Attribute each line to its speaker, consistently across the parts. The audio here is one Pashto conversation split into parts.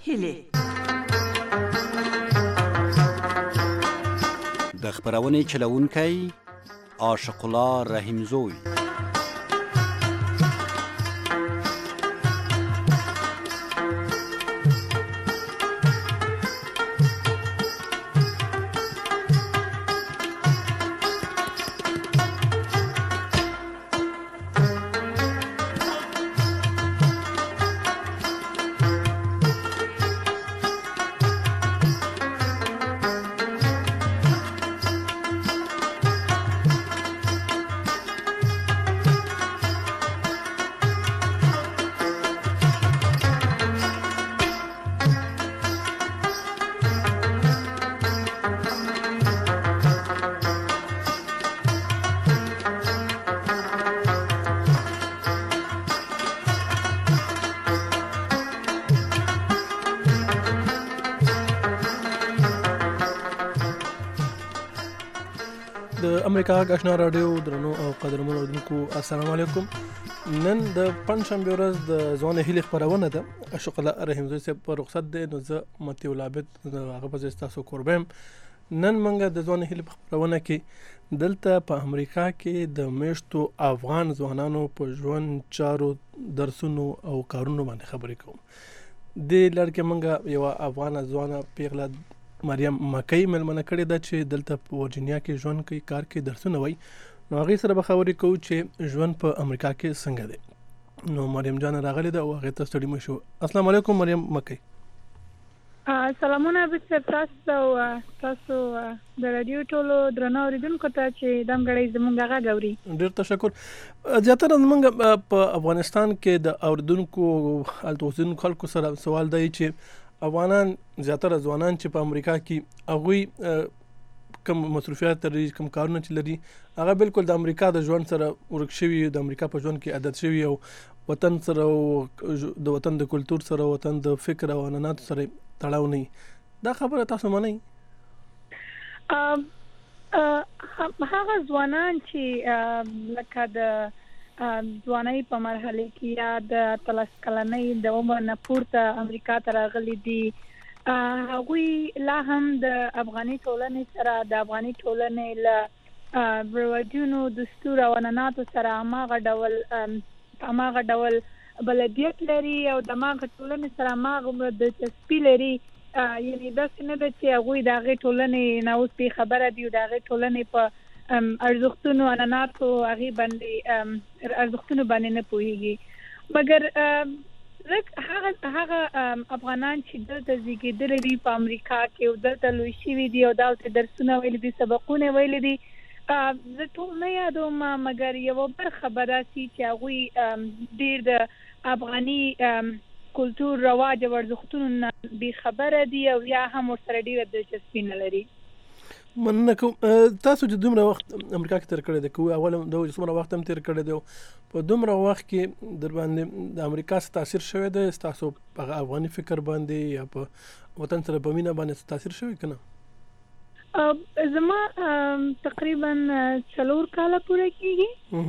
Speaker 1: هیلې
Speaker 2: د خبرونې چلوونکی عاشق الله رحیمزوی.
Speaker 3: د امریکا غږ رادیو درنو او قدرمنو اوریدونکو السلام علیکم. نن د پنځشنبه ورځ د ځوان هیلې خبرونه ده. عاشق الله رحیمزوی صاحب په رخصت دی، نو زه متي العابد هغه په تاسو قربم. نن موږ د ځوان هیلې خبرونه کې دلته په امریکا کې د میشتو افغان ځوانانو په ژوند چارو درسونو او کارونو باندې خبرې کوم. د لړکه موږ یو افغان ځوانه پیغله مریم مکی ملمنه کړې ده چې دلته په ورجینیا کې ژوند کوي، کار کوي، درسونه وایي. نو هغې سره به خبرې کوو چې ژوند په امریکا کې څنګه دی. نو مریم جان راغلې ده او هغې ته ستړي مه شو. السلام علیکم مریم مکی.
Speaker 4: سلامونه عابد صاحب، تاسو د رادیو ټولو درنو اوریدونکو ته چې دم غړی زمونږ غږ اوري.
Speaker 3: ډېر تشکر. زیاتره زمونږ په افغانستان کې د اوریدونکو خلکو سره سوال دی چې افغانان زیاتره ځوانان چې په امریکا کې هغوی کم مصروفیات لري، کم کارونه چې لري، هغه بالکل د امریکا د ژوند سره ورک شوي، د امریکا په ژوند کې عادت شوي او وطن سره او د وطن د کلتور سره، وطن د فکر او عنعناتو سره تړاو نه. دا خبره تاسو منئ؟
Speaker 4: هغه ځوانان چې لکه د ځوانۍ په مرحله کې یا د 13 کلنۍ د عمر نه پورته امریکا ته راغلي دي، هغوی لا هم د افغاني ټولنې سره، د افغاني ټولنې له رواجونو، دستور او عنعناتو سره هماغه ډول بلدیت لري او د هماغه ټولنې سره هماغه دلچسپي لري. یعنې داسې نه ده چې هغوی د هغې ټولنې نه اوس بې خبره دي او د هغې ټولنې په ارزښتونو، عنعناتو، هغې باندې ارزښتونو باندې نه پوهېږي. مګر هغه افغانان چې دلته زیږېدلي دي په امریکا کې او دلته لوی شوي دي او دلته درسونه ویلي دي، سبقونه ویلي دي، زه ټول نه یادوم، مګر یوه برخه به داسې چې هغوی ډېر د افغاني کلتور، رواج او ارزښتونو نه بې خبره دي او یا هم ورسره ډېره دلچسپي نه لري.
Speaker 3: مننه کوم. تاسو چې دومره وخت امریکا کې تیر کړی دی، کوم اول د څومره وخت هم تیر کړی دی، په دومره وخت کې در باندې د امریکا څه تاثیر شوی دی ستاسو په افغاني فکر باندې یا په وطن سره په مینه باندې څه تاثیر شوی که نه؟
Speaker 4: زما تقریبا 4 کاله پوره کېږي.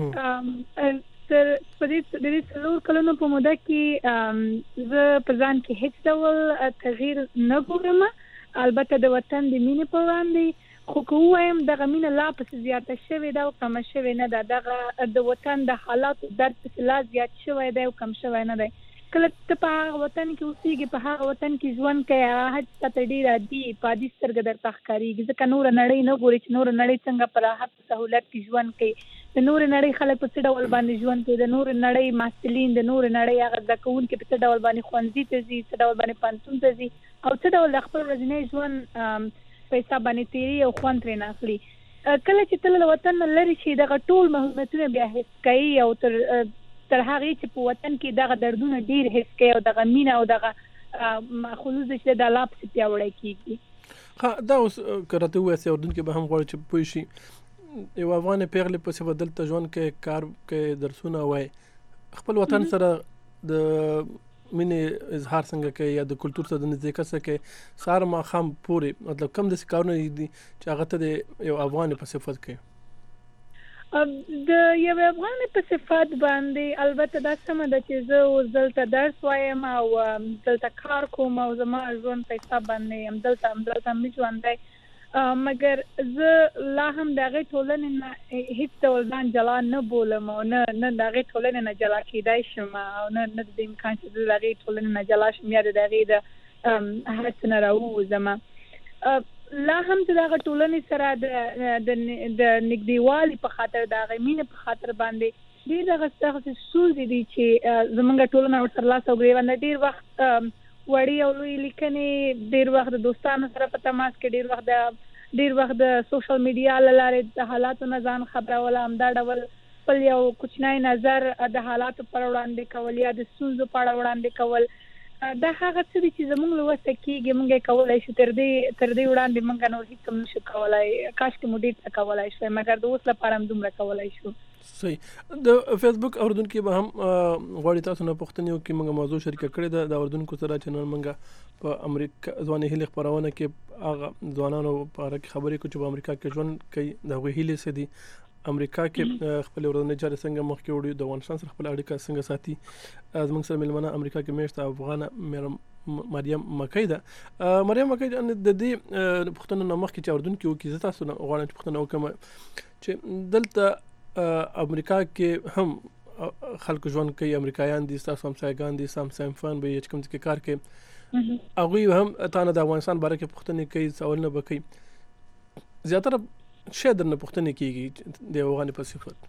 Speaker 4: په دې 4 کلونو په موده کې زه په ځان کې هیڅ ډول تغییر نه ګورم، البته د وطن د مینې په وړاندې. خو که ووایم دغه مینه لا پسې زیاته شوې ده او کمه شوې نه ده. دغه د وطن د حالاتو درد پسې لا زیات شوی دی او کم شوی نه دی. کله ته په هغه وطن کې اوسېږي، په هغه وطن کې ژوند کوې، هغه هر څه ته ډېر عادي په عادي سترګه درته ښکارېږي، ځکه نوره نړۍ نه ګورې چې نوره نړۍ څنګه په راحت په سهولت کې ژوند کوي، د نورې نړۍ خلک په څه ډول باندې ژوند کوي، د نورې نړۍ محصلین، د نورې نړۍ هغه زده کوونکي په څه ډول باندې ښوونځي ته ځي، څه ډول باندې پوهنتون ته ځي او څه ډول د خپل ورځني ژوند په حساب باندې تېري او خوند ترېنه اخلي. کله چې ته له وطن نه لرې شي، دغه ټول محرومیتونه بیا حس کوي او تر هغې چې په وطن کې دغه دردونه ډېر حس کوي او دغه مینه او دغه خلوص چې د لا پسې پیاوړی کېږي.
Speaker 3: دا اوس که راته ووایاست اورېدونکي به هم غواړي چې پوه شي، یو افغانې پیغلې پسې به دلته ژوند کوي، کار کوي، درسونه وایي، خپل وطن سره د مینې اظهار څنګه کوي یا د کلتور سره د نزدېکت څه کوي، سهار ماښام پورې مطلب کم داسې کارونه دي چې هغه ته د یو افغانې په صفت کوي؟
Speaker 4: د یو افغان په صفات باندې البته دا سمه ده چې زه اوس دلته درس وایم او دلته کار کوم او زما ژوند په حساب باندې همدلته مې ژوند دی، مګر زه لا هم د هغې ټولنې نه هېڅ ډول ځان جلا نه بولم او نه د هغې ټولنې نه جلا کېدای شم او نه د دې امکان چې زه د هغې ټولنې نه جلا شم یا د هغې د هر څه نه راووځم. لا هم د هغه ټولنې سره د نږدېوالي په خاطر د هغې مینې په خاطر باندې ډېر دغه ستاسې ستونزې دي چې زموږ ټولنه ورسره لاس او ګرېوان ده. ډېر وخت وړې او لویې لیکنې، ډېر وخت د دوستانو سره په تماس کې، ډېر وخت د سوشل میډیا له لارې د حالاتو نه ځان خبرول، همدا ډول خپل یو کوچنی نظر د حالاتو پر وړاندې کول یا د ستونزو په اړه وړاندې کول، دا هغه څه دي چې زموږ له وسه کېږي. موږ یې کولی شو، تر دې وړاندې موږ نور هېڅ هم نشو کولی. کاشکې مو ډېر څه کولی شوی، مګر د اوس لپاره هم دومره کولی شو.
Speaker 3: صحیح. د فیسبوک اوردونکو به هم غواړي تاسو نه پوښتنې وکړي. موږ موضوع شریکه کړې ده د اوردونکو سره چې نن موږ په امریکا ځواني هیلې خپرونه کې هغه ځوانانو په اړه خبرې کوو چې په امریکا کې ژوند کوي، د هغوی هیلې څه دي، امریکا کې خپل ورځنۍ چارې څنګه مخکې وړي، د افغانستان سره خپل اړیکه څنګه ساتي. زموږ سره مېلمنه امریکا کې میشته افغانه مریم مکی ده. مریم مکی د دې پوښتنه نه مخکې چې اوردونکي وکړي، زه تاسو نه غواړم چې پوښتنه وکړم چې دلته امریکا کې هم خلک ژوند کوي، امریکایان دي، ستاسو همسایګان دي، همسایفان به چې کوم ځای کې کار کوي، هغوی هم تا نه د افغانستان باره کې پوښتنې کوي، سوالونه به کوي. زیاتره شی درنه پوښتنې کېږي د افغاني په صفت.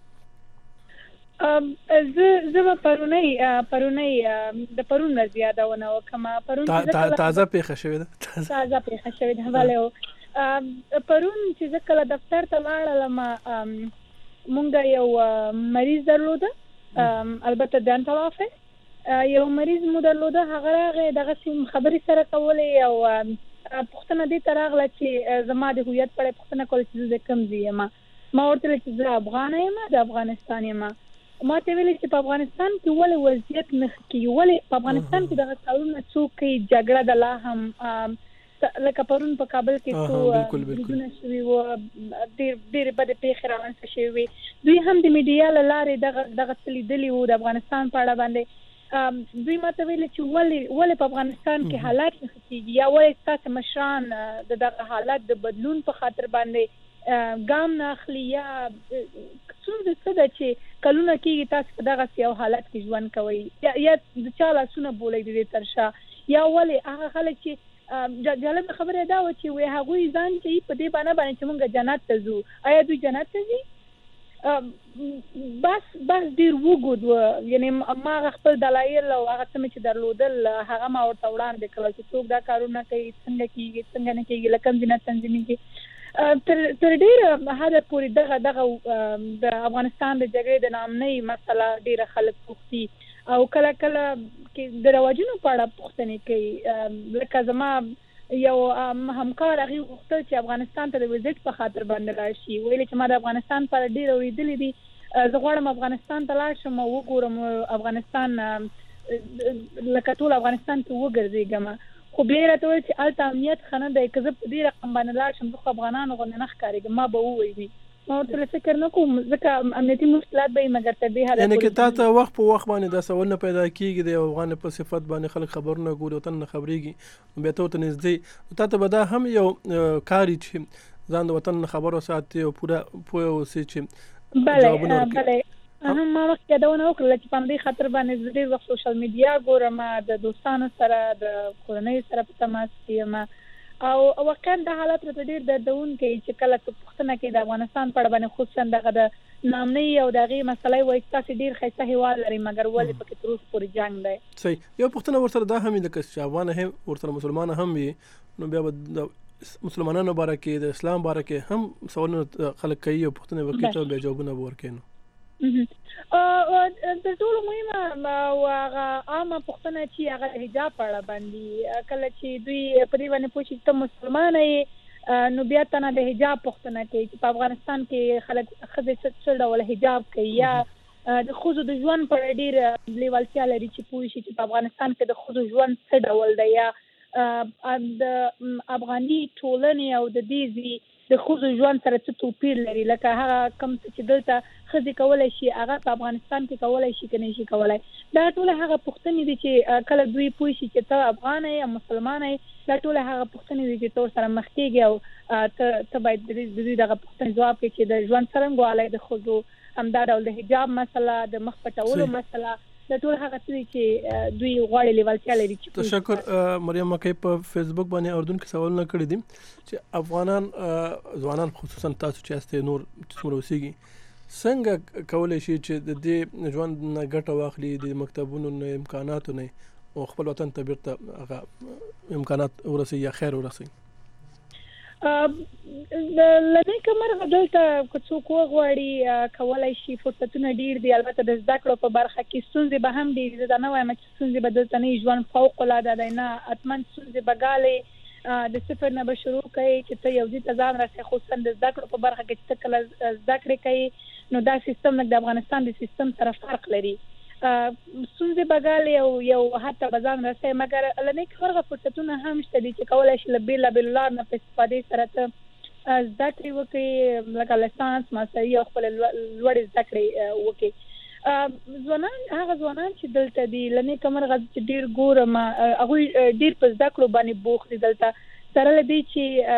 Speaker 4: زه به پرونی د پرون نه زیادونه وکړم. پرون
Speaker 3: تازه پیښه شوې ده.
Speaker 4: بله پرون چې زه کله دفتر ته لاړم، مونږ یو مریض درلوده، البته ډنټل آفیس، یو مریض مو درلوده. هغه راغی دغسې خبرې سره کولې او پوښتنه دې ته راغله چې زما د هویت په اړه پوښتنه کوله چې زه د کوم ځای یم. ما ورته ویل چې زه افغانه یم، د افغانستان یم. ما ته ویلې چې په افغانستان کې ولې وضعیت نه ښه کېږي، ولې په افغانستان کې دغه کارونه څوک کوي، جګړه ده لا هم، لکه پرون په کابل کې څو بریدونه شوي وو، ډېرې بدې پیښې رامنځته شوې وې. دوی هم د میډیا له لارې دغه څه لیدلي وو د افغانستان په اړه باندې. دوی ماته ویلي چې ولې په افغانستان کې حالات نه ښه کېږي، یا ولې ستاسې مشران د دغه حالات د بدلون په خاطر باندې ګام نه اخلي، یا ستونزه څه ده چې کلونه کېږي تاسو په دغسې یو حالت کې ژوند کوئ، یا د چا لاسونه بولئ د دې تر شا، یا ولې هغه خلک چې جالبه خبره دا وه چې وایي هغوی ځان کوي په دې بانه باندې چې موږ جنت ته ځو. آیا دوی جنت ته ځي؟ بس ډېر وګود و. یعنې ما هغه خپل دلایل او هغه څه مې چې درلودل هغه ما ورته وړاندې کړل چې څوک دا کارونه کوي، څنګه کېږي، څنګه نه کېږي، له کوم ځای نه تنظیمېږي. تر ډېره حده پورې دغه د افغانستان د جګړې د نامنۍ مسله ډېره خلک پوښتي او کله کې د رواجونو په اړه پوښتنې کوي. لکه زما یو همکار هغې غوښتل چې افغانستان ته د وزټ په خاطر باندې لاړ شي. ویلې چې ما د افغانستان په اړه ډېر اورېدلي دي، زه غواړم افغانستان ته لاړ شم او وګورم افغانستان، لکه ټول افغانستان کې وګرځېږم. خو بیا یې راته ویل چې هلته امنیت ښه نه دی، که زه په دې رقم باندې لاړ شم زه خو افغانانو غوندې نه ښکارېږم، ما به وویلي. ما ورته فکر نه کوم ځکه امنیتي مشکلات به وي، مګر تر دې حده
Speaker 3: یعنې که تا ته وخت په وخت باندې دا سوالونه پیدا کېږي د یو افغان په صفت باندې خلک خبرونه ګوري او ته نه خبرېږي، بیا ته ورته نږدې تا ته به دا هم یو کاري چې ځان د وطن نه خبر وساتې او پوره پوه اوسې چې جوابونه ورکړي.
Speaker 4: ما وخت یادونه وکړله چې په همدې خاطر باندې زه ډېر وخت سوشل میډیا ګورم، د دوستانو سره د کورنیو سره په تماس کې یم، او واقعا دا حالت راته ډېر دردونکی چې کله ته پوښتنه کوې د افغانستان په اړه باندې، خصوصا دغه د نامنۍ او د هغې مسله وایي تاسې ډېر ښایسته هېواد لرئ مګر ولې پکې تر اوسه پورې جنګ دی.
Speaker 3: صحیح. یو پوښتنه ورسره دا هم وي لکه چې افغانه هم ورسره مسلمانه هم وي، نو بیا به د مسلمانانو باره کې د اسلام باره کې هم سوالونه خلک کوي او پوښتنې به کوي، ته بیا جوابونه به ورکوي.
Speaker 4: تر ټولو مهمه او هغه عامه پوښتنه چې هغه د حجاب په اړه باندې، کله چې دوی په دې باندې پوه شي چې ته مسلمانه یې نو بیا ته نه د حجاب پوښتنه کوي چې په افغانستان کې خلک ښځې څه ډول حجاب کوي، یا د ښځو د ژوند په اړه ډېره لیوالتیا لري چې پوه شي چې په افغانستان کې د ښځو ژوند څه ډول دی، یا د افغاني ټولنې او د دې د خوځو ژوند سره څه توپیر لري، لکه هغه کم چې دلته ښځې کولی شي هغه په افغانستان کې کولی شي که نه شي کولی. دا ټول هغه پوښتنې دي چې کله دوی پوه شي چې ته افغان یې او مسلمان یې، دا ټول هغه پوښتنې دي چې ته ورسره مخ کېږي او ته باید د دوی دغه پوښتنې ځواب کړې چې د ژوند څرنګوالی د ښځو همدا ډول د حجاب مسله، د مخ پټولو مسله، دا ټول هغه څه دي چې دوی غواړي لیوالتیا لري.
Speaker 3: تشکر. مریم مکۍ په فیسبوک باندې اردن کې سوالونه کړي دي چې افغانان ځوانان خصوصا تاسو چې یاستئ نور څومره اوسېږي څنګه کولی شي چې د دې ژوند نه ګټه واخلي، د مکتبونو نه امکاناتو نه او خپل وطن ته بیرته هغه امکانات ورسوي یا خیر ورسوي؟
Speaker 4: لنې کمرغه دلته که څوک وغواړي کولی شي، فرصتونه ډېر دي. البته د زده کړو په برخه کې ستونزې به هم ډېرې، زه دا نه وایم چې ستونزې به دلته نه وي، ژوند فوق العاده دی، نه حتما ستونزې به ګالې، د صفر نه به شروع کوي چې ته یو ځای ته ځان رسوي. خصوصا د زده کړو په برخه کې چې ته کله زده کړې کوي نو دا سیستم د افغانستان د سیستم سره فرق لري، ستونزې به ګالې او یو حد ته به ځان رسوي. مګر لنې کمرغه فرصتونه هم شته دي چې کولی شي له بېلابېلو لارو نه په استفادې سره ته زده کړې وکړي، لکه لیسانس، ماستري او خپلې لوړې زده کړې وکړي. هغه ځوانان چې دلته دي لنې کمرغه چې ډېر ګورم هغوی ډېر په زده کړو باندې بوخت دي دلته، سره له دې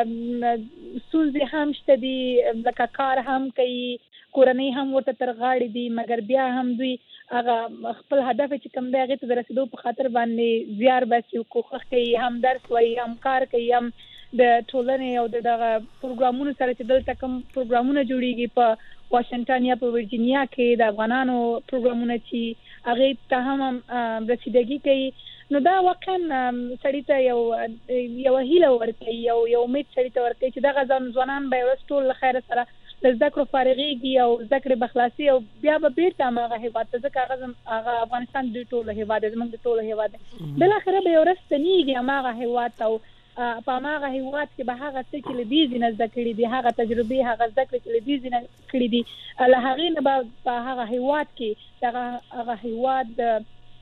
Speaker 4: چې ستونزې هم شته دي، لکه کار هم کوي، کورنۍ هم ورته تر غاړې دي، مګر بیا هم دوی هغه خپل هدف چې کوم دی هغې ته د رسېدو په خاطر باندې زیار باسي، کوښښ کوي، هم درس وایي، هم کار کوي، هم د ټولنې او د دغه پروګرامونو سره چې دلته کوم پروګرامونه جوړېږي په واشنګټن یا په ورجینیا کې د افغانانو پروګرامونه چې هغې ته هم رسیدګي کوي، نو دا واقعا سړي ته یوه هیله ورکوي، یو امید سړي ته ورکوي چې دغه ځوانان به یو ورځ ټول له خیره سره له زده کړو فارغېږي او زده کړې به خلاصي او بیا به بېرته هماغه هېواد ته، ځکه هغه افغانستان دوی ټولو هېواد دی، زموږ د ټولو هېواد دی، بالاخره به یو ورځ ستنېږي هماغه هېواد ته او په هماغه هېواد کې به هغه څه چې له دې ځای نه زده کړي دي، هغه تجربې، هغه زده کړې چې له دې ځای نه کړي دي، له هغې نه به په هغه هېواد کې هغه هېواد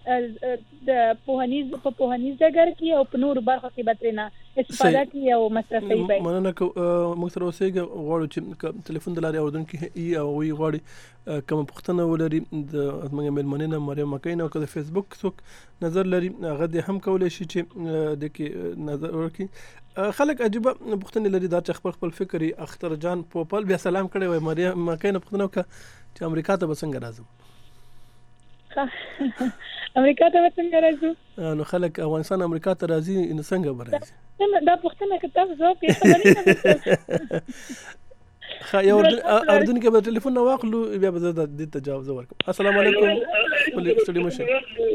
Speaker 4: د په پوهنیز ډګر کې او په نورو برخو کې به ترېنه استفاده کوي او مصرفوي به.
Speaker 3: مننه. موږ سره اوسېږه، غواړو چې تلیفون د لارې اورېدونکي ای او وی غواړي کومه پوښتنه ولري د زموږ مېلمنې نه مریم مکۍ نه، او که د فیسبوک څوک نظر لري هغه دې هم کولی شي چې د کې نظر ورکړي. خلک عجیبه پوښتنې لري دا چې خپل فکر یې اختر جان پوپل بیا سلام کړی وای مریم مکۍ نه پوښتنه وکړه چې امریکا ته به څنګه راځم؟
Speaker 4: امریکا ته به څنګه راځو؟
Speaker 3: نو خلک افغانستان امریکا ته راځي نو څنګه به راځي؟
Speaker 4: دا پوښتنه که تاسو ځواب کړئ
Speaker 3: یو اردن کې به ټلیفون نه واخلو بیا به زه دې ته جواب ورکړم. السلام علیکم. ستړي مه شئ.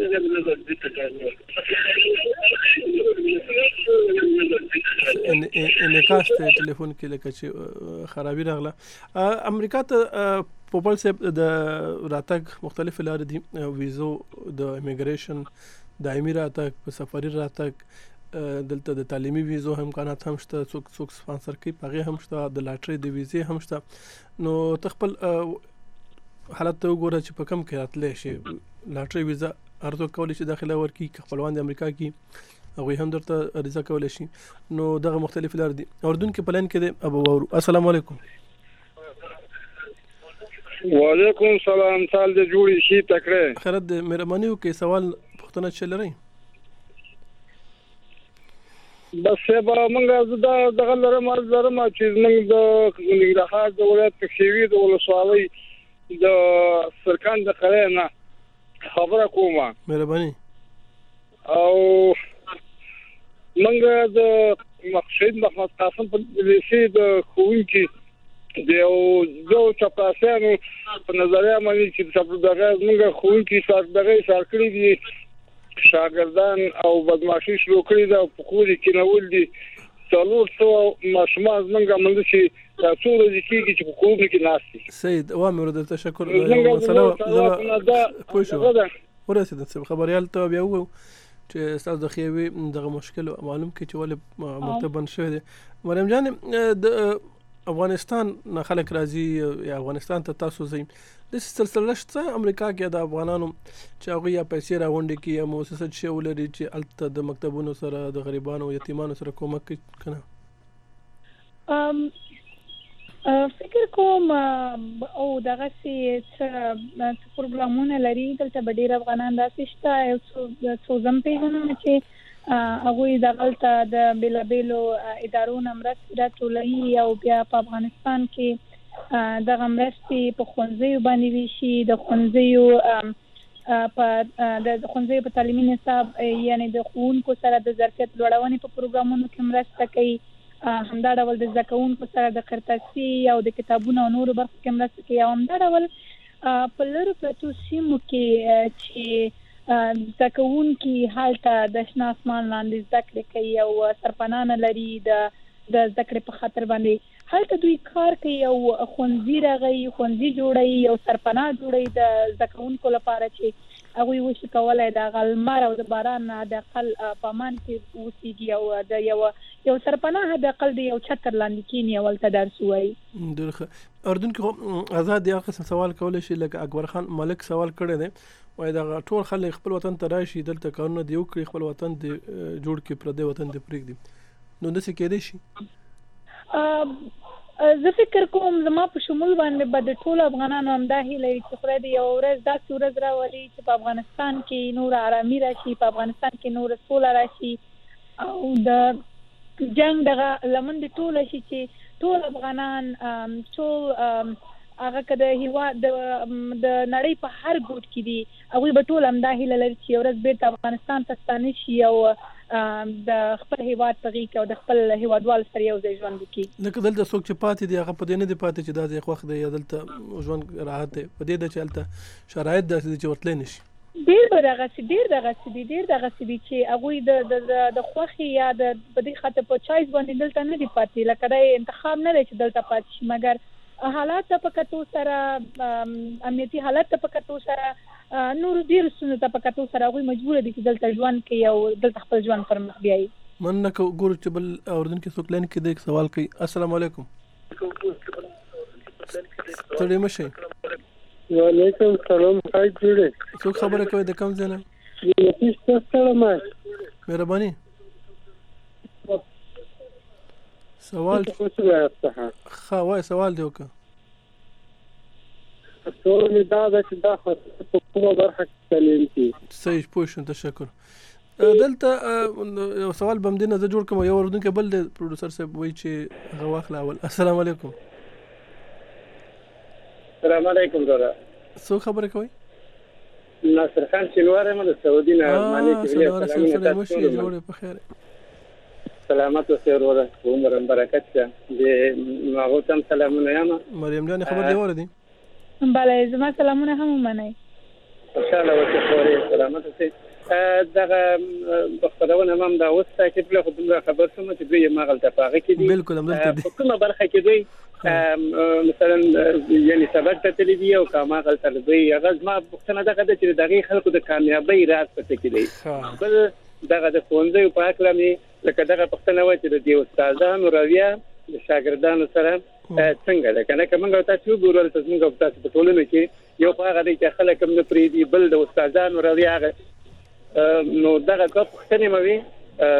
Speaker 3: انعکاس ته ټلیفون کې لکه چې خرابي راغله. امریکا ته پوپل صاحب د راتګ مختلف لارې دي، ویزو، د امیګریشن، دایمي راتګ، په سفري راتګ، دلته د تعلیمي ویزو امکانات هم شته، څوک سپانسر کوي هغې هم شته، د لاټرۍ د ویزې هم شته. نو ته خپل حالت ته وګوره چې په کم کې راتلی شي. لاټرۍ ویزه هر څوک کولی شي داخله ورکړي، که خپلوان د امریکا کې هغوی هم درته عریضه کولی شي. نو دغه مختلف لارې دي. اردن کې په لاین کې دی ابو وورو. السلام علیکم.
Speaker 1: وعلیکم السلام. سال دې جوړې شي تکړه.
Speaker 3: خیرت دې. مهرباني وکړئ سوال پوښتنه چې لرئ.
Speaker 1: بس به موږ دغه لرم چې موږ د ننګرهار د ولایت پکښېوي د ولسوالۍ د سرکان د قلعې نه خبره کومه.
Speaker 3: مهرباني.
Speaker 1: او موږ د شهید محمد قاسم په لیسې د ښوونکي د یو چپراسیانو په نظریه باندې چې دغه موږ ښوونکي دغه اشاره کړي دي شاګردان او بدمعشي شروع کړي ده، په کور کې کېنول دي 400 ماشومان زموږ عملده چې دا څو ورځې کېږي چې په کورونو کې ناست دي.
Speaker 3: سید اوامر ورته تشکر. مسله پوه شو ورسېده خبریال ته بیا ووایو چې ستاسو د خیوي دغه مشکل معلوم کړي چې ولې مکتب بند شوی دی. مریم جان، د افغانستان نه خلک راځي یا افغانستان ته تاسو ځئ د سلسله شته امریکا کې د افغانانو چې هغه یا پیسې راوړي کې یا مؤسسات شی ولري چې الته د مکتبونو سره د غریبانو او یتیمانو سره کومک کنه.
Speaker 4: فکر کوم او دغه څه پروګرامونه لري دلته به ډیر افغانان داسې شته څو زم پیژنم چې هغوی دغلته د بیلابیلو ادارو نه مرستې راټولوي او بیا په افغانستان کې دغه مرستې په ښوونځیو باندې ویشي د ښوونځیو په تعلیمي نصاب یعنی د ښوونکو سره د ظرفیت لوړونې په پروګرامونو کې مرسته کوي. همدا ډول د زده کوونکو سره د قرطاسي او د کتابونو او نورو برخو کې مرسته کوي. او همدا ډول په لرو پرتو سیمو کې چې زده کوونکي هلته د شنه اسمان لاندې زده کړې کوي او سرپناه نه لري د زده کړې په خاطر باندې هلته دوی کار کوي او ښوونځي راغی ښوونځي جوړوي او سرپناه جوړوي د زده کوونکو لپاره چې هغوی وشي کولای د غلمر او د باران د اقل په امان کې اوسېږي او د یو سرپناه د اقل د یو چتر لاندې کینی او هلته درس ووایي.
Speaker 3: اردن کې آزاد یو قسم سوال کولی شي لکه اکبر خان ملک سوال کړی دی وایي دغه ټول خلک خپل وطن ته راشي دلته کارونه دې وکړي خپل وطن دې جوړ کړي پردی وطن دې پرېږدي نو داسې کېدی شي؟
Speaker 4: زه فکر کوم زما په شمول باندې به د ټولو افغانانو همدا هیله وي چې خدای دې یوه ورځ داسې ورځ راولي چې په افغانستان کې نوره ارامي راشي په افغانستان کې نوره سوله راشي او د جنګ دغه لمن دې ټوله شي چې ټول افغانان ټول هغه که د هېواد د نړۍ په هر ګوټ کې دي هغوی به ټول همدا هیله لري چې یو ورځ بیرته افغانستان ته ستانه شي او د خپل هېواد په غېږ کې او د خپل هېوادوالو سره یو ځای ژوند وکړي.
Speaker 3: لکه دلته څوک چې پاتې دي هغه په دې نه دي پاتې چې دا ځای خوښ دی یا دلته ژوند راحت دی په دې ده چې هلته شرایط داسې دي چې ورتلی نه شي.
Speaker 4: ډېر دغسې دي چې هغوی د خوښې یا په دې خاطر په چایس باندې دلته نه دي پاتې لکه دا انتخاب نه دی چې دلته پاتې شي مګر حالات ته په کتو سره امنیتي حالت ته په کتو سره نور ډېرو ستونزو ته په کتو سره هغوی مجبوره دي چې دلته ژوند کوي او دلته خپل ژوند پر مخ بیایي.
Speaker 3: مننه ګورو چې بل اردن کې څوک لاین کې دی سوال کوي. السلام علیکم. ستړي مه شئ.
Speaker 1: وعلیکم السلام. خیر جوړې.
Speaker 3: څوک خبره کوي د کوم ځای نه؟ مهرباني سوال ښه وایه سوال دی وکړه.
Speaker 1: سوال مې دا ده چې دا خاصه په کومه برخه کې تعلیم کېږي؟
Speaker 3: صحیح پوه شوم تشکر. دلته یو سوال به همدې نه زه جوړ کړم یو اردونکی بل دی پروډوسر صاحب وایي چې هغه واخله اول. السلام علیکم.
Speaker 1: السلام علیکم دورا.
Speaker 3: څوک خبره کوي؟
Speaker 1: ناصر خان شینوار یم د سعودي نه.
Speaker 3: سلام علیکم مشي جوړې په خیر.
Speaker 1: سلامت اوسئ وروره عمر برکت شه د ماغو تم سلامونه یم.
Speaker 3: مریم جان خبر دی اوردی؟
Speaker 4: بله زما سلامونه هم ومنئ.
Speaker 1: خوشحاله اوسئ خورې سلامت اوسئ. دغه خبرونه هم دا اوس تاکید له خبره خبر شوم چې دوی مغلطه پاغه کې دي.
Speaker 3: بالکل همدلته دي.
Speaker 1: په کومه برخه کې دوی مثلا یعنی سبق ته تللی دی او کما غلطه دوی هغه ما پوښتنه دغه د چې دغه خلکو د کامیابی راز پته کې دی. بل دغه د ښوونځیو په هکله مې لکه دغه پوښتنه وه چې د دې استادانو رویه د شاګردانو سره څنګه ده که نه که موږ تاسو وګورو هلته زموږ او تاسو په ټولنه کې یو خو هغه دی چې خلک هم نه پرېږدي بل د استادانو رویه هغه نو دغه دوه پوښتنې مې وي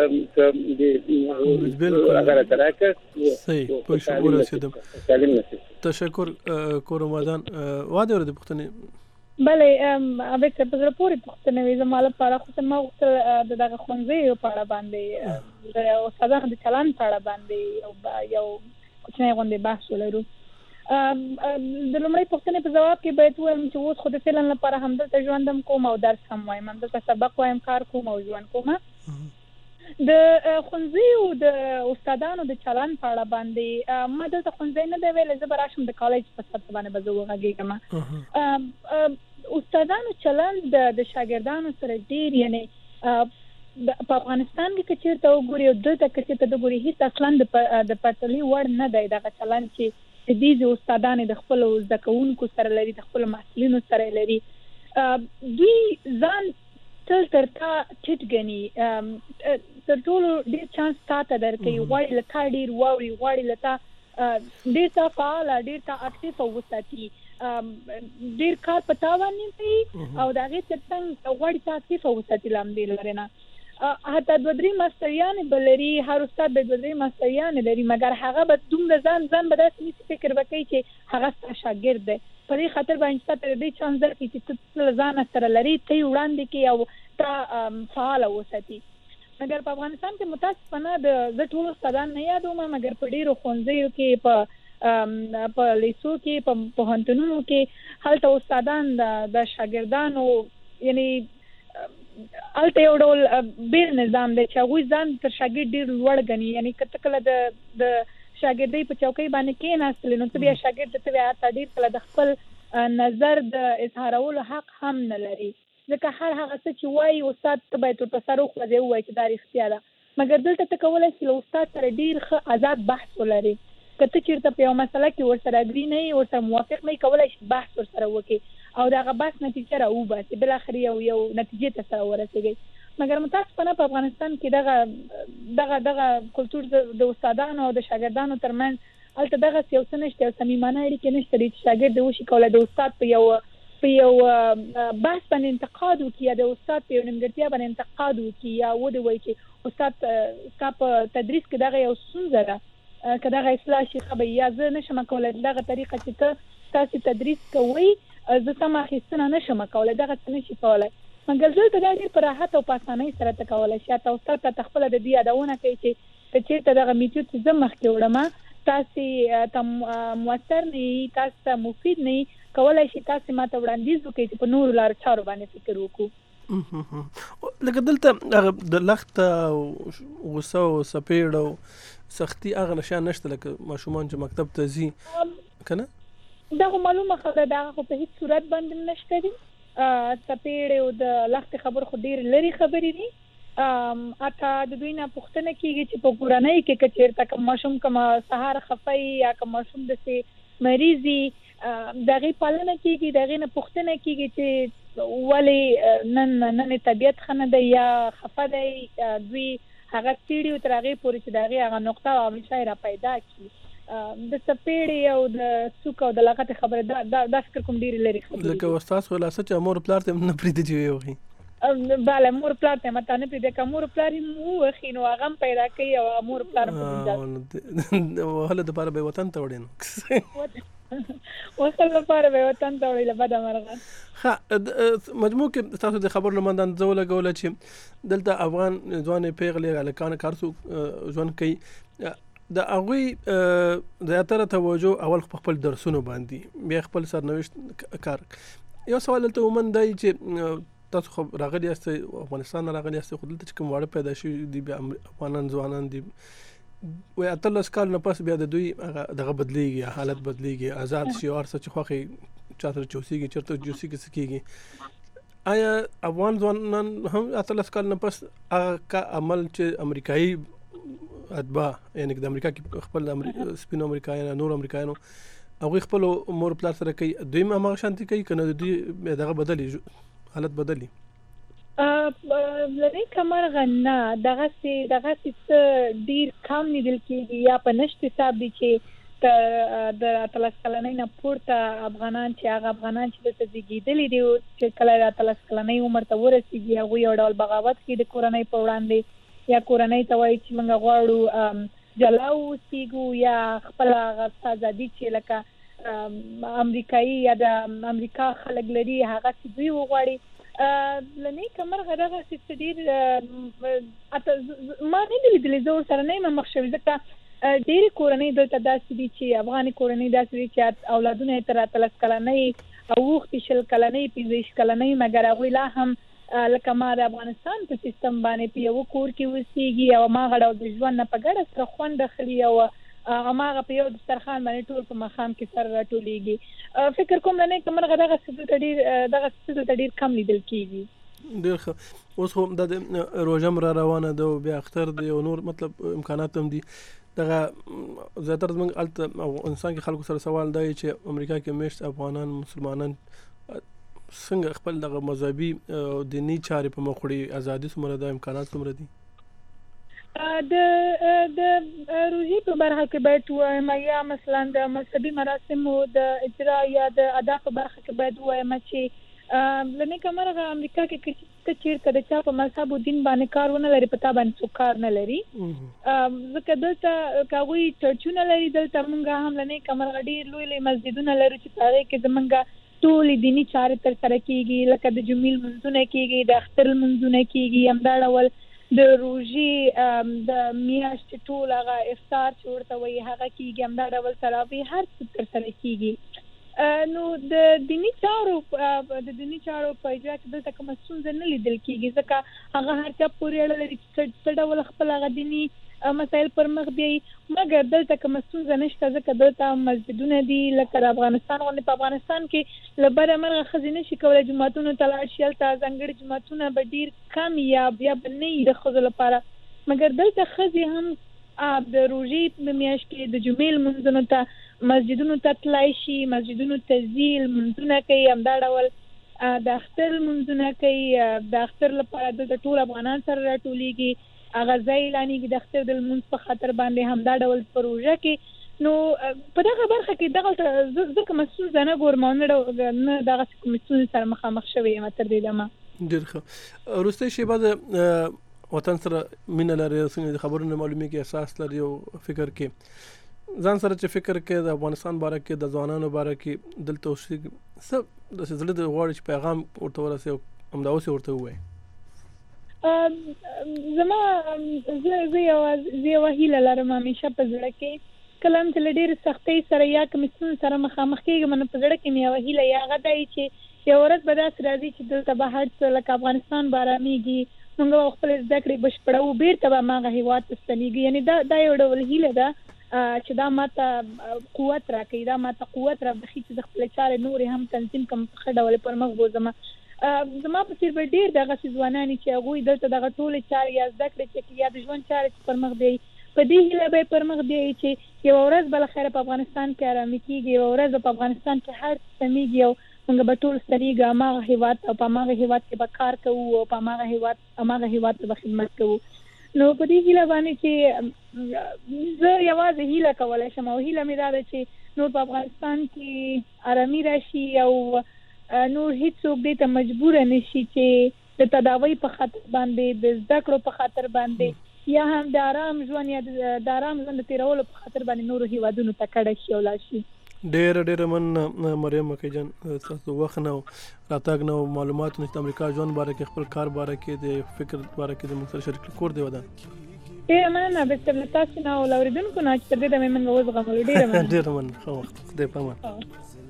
Speaker 3: هغه راکړه. صحیح پوه شوم ورسېدم. تشکر کورمادان واده ورته پوښتنې
Speaker 4: بله البته په زړه پورې پوښتنې وي زما لپاره خو ما غوښتل د دغه ښوونځیو په اړه باندې د استادانو د چلند په اړه باندې یو کوچنی غوندې بحث ولرو. د لومړۍ پوښتنې په جواب کې باید ووایم چې اوس خو د فعلا لپاره همدلته ژوند هم کوم او درس هم وایم همدلته سبق وایم کار کوم او ژوند کوم. د ښوونځیو د استادانو د چلند په اړه باندې ما دلته ښوونځی نه دی ویلی زه به راشم د کالج په سطح باندې به زه وغږېږم. استادانو چلند د شاګردانو سره ډېر یعنی په افغانستان کې که چېرته وګوري او دلته که چېرته وګوري هېڅ اصلا د پرتلې وړ نه دی دغه چلند چې دې استادانې د خپلو زده کوونکو سره لري د خپلو محصلینو سره لري. دوی ځان تل تر تا ټیټ ګڼي تر ټولو ډېر چانس تا ته درکوي غواړي له تا ډېر واوري غواړي له تا ډیر تا فعال ډیر تا اکټیو وساتي ډیر کار پتا باندې کوي او دا غي څنګه غوړی تا اکټیو وساتي لام دی لرنه حتی د درې ماستریان بلري هر استاد د درې ماستریان لري مګر هغه به دومره ځان به داسې فکر وکړي چې هغه شاګرد دی په دې خاطر باندې ستاسو د چانس درکړي چې ته ځان سره لري ته وړاندې کې او تا فعال وساتي مګر په افغانستان کې متاسفانه د ټول استادان نه یادوم مګر په ډیرو ښوونځیو کې په لیسو کې په پوهنتونونو کې هلته استادان د شاګردانو یعنی الته یو ډول بیر نظام دی چې هغوی ځان تر شاګرد ډیر لوړ ګڼي یعنی کله کله د شاګردۍ په چوکۍ باندې کېناستلی نو ته بیا شاګرد ته بیا ډیر کله د خپل نظر د اظهارولو حق هم نه لري ځکه هر هغه څه چې وایي استاد ته باید ورته سر وخوځوي ووایي چې دا رښتیا ده مګر دلته ته کولی شي له استاد سره ډیر ښه آزاد بحث ولري که ته چېرته په یو مسله کې ورسره اګري نه یې ورسره موافق نه یې کولی شي بحث ورسره وکړي او د هغه بحث نتیجه راوباسي بالاخره یو نتیجې ته سره ورسېږي مګر متاسفانه په افغانستان کې دغه کلتور د استادانو او د شاګردانو ترمنځ هلته دغسې یو څه نشته یو صمیمانه اړیکې نشته چې شاګرد وشي کولی د استاد په یو بحث باندې انتقاد وکړي یا د استاد په یو نیمګړتیا باندې انتقاد وکړي یا ودې وایي چې استاد ستا په تدریس کې دغه یو ستونزه ده که دغه اصلاح شي ښه به یا زه نشم کولی دغه طریقه چې ته تاسې تدریس کوئ زه سمه اخیستنه نشم کولی دغه څه نشي کولی مګر دلته دا ډېر په راحت او په اسانۍ سره ته کولی شي حتی استاد ته خپله د دې یادونه کوي چې که چېرته دغه میتود چې زه مخکې وړم تاسې ته مؤثر نه یي تاسو ته مفید نه یي کولی شي تاسې ما ته وړاندیز وکړئ چې په نورو لارو چارو باندې فکر وکړو
Speaker 3: لکه دلته هغه د لخت غصه او سپېړ او سختي هغه نشان نشته لکه ماشومان چې مکتب ته ځي که نه
Speaker 4: دا خو معلومه خبره ده هغه خو په هېڅ صورت باندې نشته دي څپېړې او د لښتې خبر خو ډېرې لرې خبرې دي حتی د دوی نه پوښتنه کېږي چې په کورنۍ کې که چېرته که ماشوم کومه سهار خفه یا که ماشوم داسې مریض وي د هغې پالنه کېږي د هغې نه پوښتنه کېږي چې ولې نن یې طبیعت ښه نه دی یا خفه دی دوی هغه څېړي تر هغې پورې چې د هغې هغه نقطه او همیشه یې را پیدا کړي د څپېړې او د څوک او د لغتې خبرې دا فکر کوم ډېرې لرې خبرې
Speaker 3: لکه ستاسو خلاصه چې مور پلار ته نه پرېږدي چې ویې وښي
Speaker 4: بله مور پلار ته مته نه پرېږدي که مور پلار یې ووښي نو هغه هم پیدا کوي او مور پلار
Speaker 3: وهلو دپاره به یې وطن ته وړې نو
Speaker 4: وصل لپاره به وطن ته وړي له بده مرغه
Speaker 3: ښه مجموع کې ستاسو د خبرو له منځه اندازه ولګوله چې دلته افغان ځوانې پیغلې هلکان کار ژوند کوي د هغوی زیاتره توجه اول په خپل درسونو باندې بیا خپل سرنوشت کار یو سوال دلته عموما دی چې تاسو خو راغلي یاستئ افغانستان نه راغلي یاستئ خو دلته چې کوم واړه پیدا شوي دي بیا افغانان ځوانان دي وایي 18 کال نه پس بیا د دوی دغه بدلیږي حالت بدلیږي آزاد شي او هر څه چې خوښوي چا سره چې اوسېږي چېرته چې اوسېږي څه کېږي آیا افغان ځوانان هم 18 کال نه پس هغه عمل چې امریکایي اتباع یعنی د امریکا کې خپل سپینو امریکایانو نور امریکایانو هغوی خپل مور پلار سره کوي دوی هم هماغه شانتي کوي که نه د دوی دغه بدلي حالت بدلي
Speaker 4: لري کمرغه نه دغسې څه ډېر کم لیدل کېږي یا په نشت حساب دي چې د 18 کلنۍ نه پورته افغانان چې هغه افغانان چې دلته زېږېدلي دي چې کله د 18 کلنۍ عمر ته ورسېږي هغوی یو ډول بغاوت کوي د کورنۍ په وړاندې یا کورنۍ ته وایي چې موږ غواړو جلا واوسېږو یا خپله هغه ازادي چې لکه امریکایي یا د امریکا خلک لري هغه چې دوی وغواړي له نیکه مرغه دغسې څه ډېر ما نه دي لیدلي زه ورسره نه یم مخ شوې ځکه ډېرې کورنۍ دلته داسې دي چې افغاني کورنۍ داسې دي چې اولادونه یې تر 18 کلنۍ اوښتې 20 کلنۍ 15 کلنۍ مګر هغوی لا هم لکه ما د افغانستان په سیستم باندې په یو کور کې اوسېږي او هماغه ډول د ژوند نه په ګډه سره خوند اخلي او هماغه په یو دسترخوان باندې ټول په ماښام کې سره راټولېږي فکر کوم لنې که مرغه دغه څه دلته ډېر کم لیدل کېږي
Speaker 3: ډېر ښه اوس خو دا د روژه هم را روانه ده او بیا اختر دی او نور مطلب امکانات هم دي دغه زیاتره زموږ هلته افغانستان کې خلکو سره سوال دی چې امریکا کې میشت افغانان مسلمانان څنګه خپل دغه مذهبي او دیني چارې په مخ وړي ازادي څومره ده امکانات څومره دي
Speaker 4: د روزي په برخه کې باید وایم یا مثلا د مذهبي مراسمو د اجرا یا د ادا په برخه کې باید وایم چې لنی کمرغه امریکا کې چیرته د چا په مذهب او دین باندې کارونه لري پتا باندې څو کار نه لري ځکه دلته کاوی چرچونه لري دلته مونږه هم لنی کمرغه ډیر لوی مسجدونه لري چې هغه کې زمونږه ټول دینی چارې تر سره کیږي لکه د جمیل منځونه کیږي د اختر منځونه کیږي همدا ډول د روزي د میاشتې ټول هغه افطار چې ورته وایي هغه کیږي همدا ډول تراویح هر څه تر سره کیږي نو د دینی چارو په اجرا کې دلته کومه ستونزه نه لیدل کیږي ځکه هغه هر چا پورې اړه لري چې څه ډول خپل هغه دینی مسایل پر مخ بیایي مګر دلته کومه ستونزه نشته ځکه دلته مسجدونه دي لکه د افغانستان غوندې په افغانستان کې له بره مرغه ښځې نشي کولی جوماتونو ته لاړ شي هلته ځانګړي جوماتونه به ډېر کم یا به نه وي د ښځو لپاره مګر دلته ښځې هم د روژې په میاشت کې د جمعې لمونځونو ته مسجدونو ته تللی شي مسجدونو ته ځي لمونځونه کوي همدا ډول د اختر لمونځونه کوي د اختر لپاره دلته ټول افغانان سره راټولیږي هغه ځای اعلانېږي د اختر د لمونځ په خاطر باندې همدا ډول په روژه کې نو په دغه برخه کې دغلته زه کومه ستونزه نه ګورم او نه دغسې کومې ستونزې سره مخامخ شوې یم تر دې دمه
Speaker 3: ډېر ښه وروستی شیبه د وطن سره مینه لري څنګه د خبرونو معلومیږي احساس لري او فکر کې ځان سره چې فکر کې د افغانستان باره کې د ځوانانو باره کې دلته اوسېږي څه داسې زړه د غواړي چې پیغام ورته ورسوي همدا اوس یې ورته ووایي
Speaker 4: زما زه یوه هیله لرم همیشه په زړه کې کله هم چې له ډېرې سختۍ سره یا کومې ستونزې سره مخامخ کېږم نو په زړه کې مې یوه هیله یا هغه دی چې یوه ورځ به داسې راځي چې دلته به هر څه لکه افغانستان به ارامېږي موږ به خپلې زده کړې بشپړوو بېرته به هماغه هېواد ته ستنېږي یعنې دا یو ډول هیله ده چې دا ماته قوت راکوي دا ماته قوت رابخي چې د خپلې چارې نورې هم تنظیم کړم په ښه ډول پر مخ بوځم زما په څېر به ډېر دغسې ځوانان چې هغوی دلته دغه ټولې چارې یا زده کړې چې یا د ژوند چارې چې پر مخ بیایي په دې هیله به یې پر مخ بیایي چې یوه ورځ به له خیره په افغانستان کې ارامي کېږي یوه ورځ به په افغانستان کې هر څه سمېږي او موږ به ټول ستنېږو هماغه هېواد او په هماغه هېواد کې به کار کوو او په هماغه هېواد ته به خدمت کوو نو په دې هیله باندې چې زه یوازې هیله کولی شم او هیله مې دا ده چې نور په افغانستان کې ارامي راشي او نور هیڅوک دې ته مجبور نشي چې د تداوی په خاطر باندې د زده کړو په خاطر باندې یا هم د آرام ژوند یا د آرام ژوند د تیرولو په خاطر باندې نورو هیوادونو ته کډه شي او لاړ شي
Speaker 3: ډېر من مریم مکۍ جان تاسو وخت نه راتګ نه معلومات نه د امریکا ژوند باره کې خپل کار باره کې د فکر باره کې د موږ سره شریک کور دی ودان
Speaker 4: ډېره مننه بهتر له تاسو نه او له اورېدونکو نه چې تر دې دمې موږ وزغملو ډېره مننه
Speaker 3: ښه وخت خدای په امان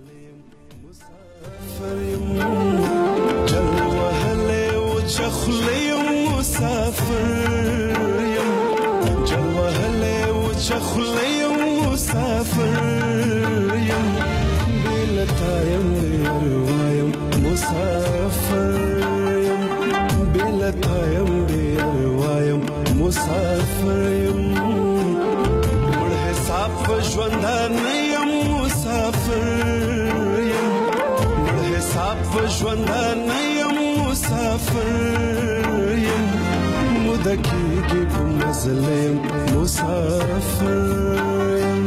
Speaker 5: جلوهله وچخلي مسافر يم جلوهله وچخلي مسافر يم بلتا يم يروايم مسافر يم بلتا يم يروايم مسافر يم والحساب ژوندان يم مسافر يم والحساب ژوندان يم مسافر يم مدکیږي په مزلم مسافر يم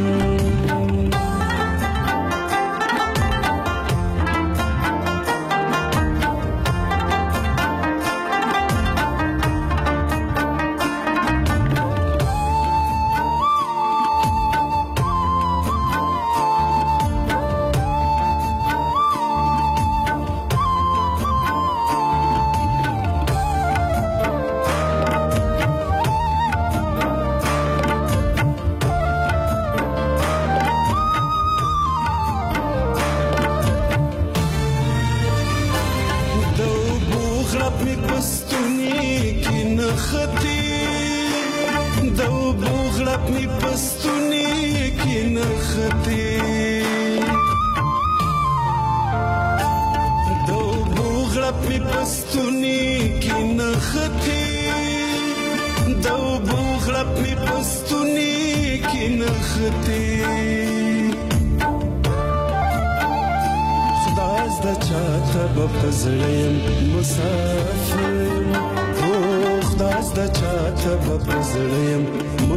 Speaker 5: داس د چاته په زړیم